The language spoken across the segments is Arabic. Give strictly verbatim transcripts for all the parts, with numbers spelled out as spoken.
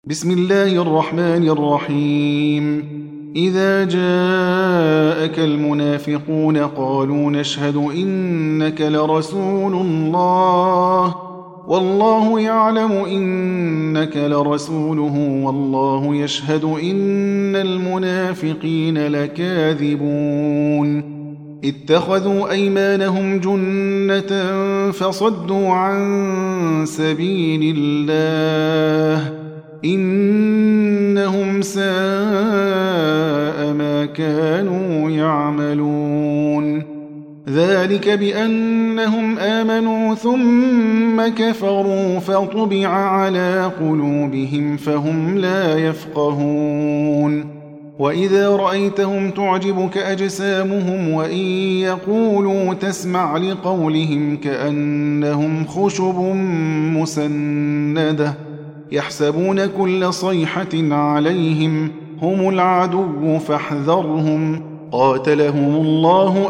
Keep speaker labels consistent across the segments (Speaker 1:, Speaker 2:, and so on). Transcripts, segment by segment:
Speaker 1: بسم الله الرحمن الرحيم إذا جاءك المنافقون قالوا نشهد إنك لرسول الله والله يعلم إنك لرسوله والله يشهد إن المنافقين لكاذبون اتخذوا أيمانهم جنة فصدوا عن سبيل الله إنهم ساء ما كانوا يعملون ذلك بأنهم آمنوا ثم كفروا فطبع على قلوبهم فهم لا يفقهون وإذا رأيتهم تعجبك أجسامهم وإن يقولوا تسمع لقولهم كأنهم خشب مسندة يحسبون كل صيحة عليهم هم العدو فاحذرهم قاتلهم الله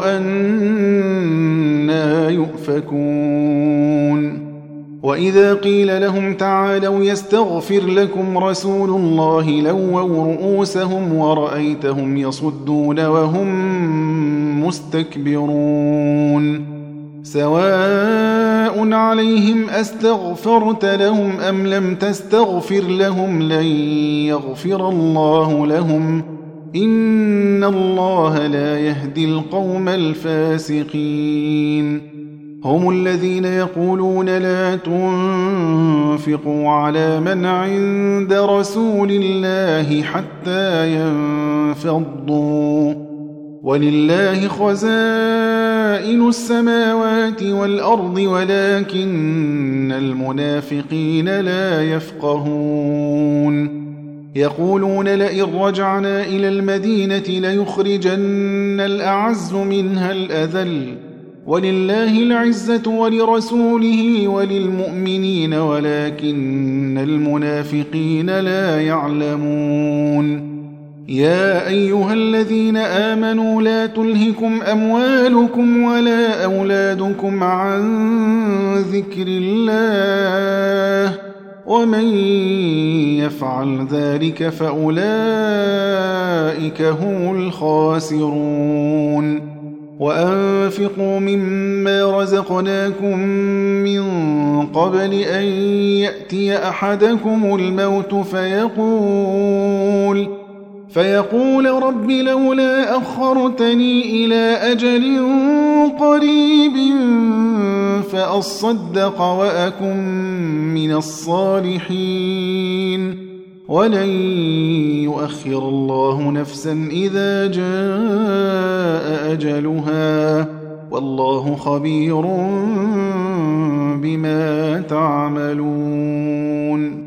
Speaker 1: أنى يؤفكون وإذا قيل لهم تعالوا يستغفر لكم رسول الله لووا رؤوسهم ورأيتهم يصدون وهم مستكبرون سواء عليهم أستغفرت لهم أم لم تستغفر لهم لن يغفر الله لهم إن الله لا يهدي القوم الفاسقين هم الذين يقولون لا تنفقوا على من عند رسول الله حتى ينفضوا ولله خزائن السماوات والأرض ولكن المنافقين لا يفقهون يقولون لئن رجعنا إلى المدينة ليخرجن الأعز منها الأذل ولله العزة ولرسوله وللمؤمنين ولكن المنافقين لا يعلمون يا أيها الذين آمنوا لا تلهكم أموالكم ولا أولادكم عن ذكر الله ومن يفعل ذلك فأولئك هم الخاسرون وأنفقوا مما رزقناكم من قبل أن يأتي أحدكم الموت فيقول فيقول رب لولا أخرتني إلى أجل قريب فأصدق وأكن من الصالحين ولن يؤخر الله نفسا إذا جاء أجلها والله خبير بما تعملون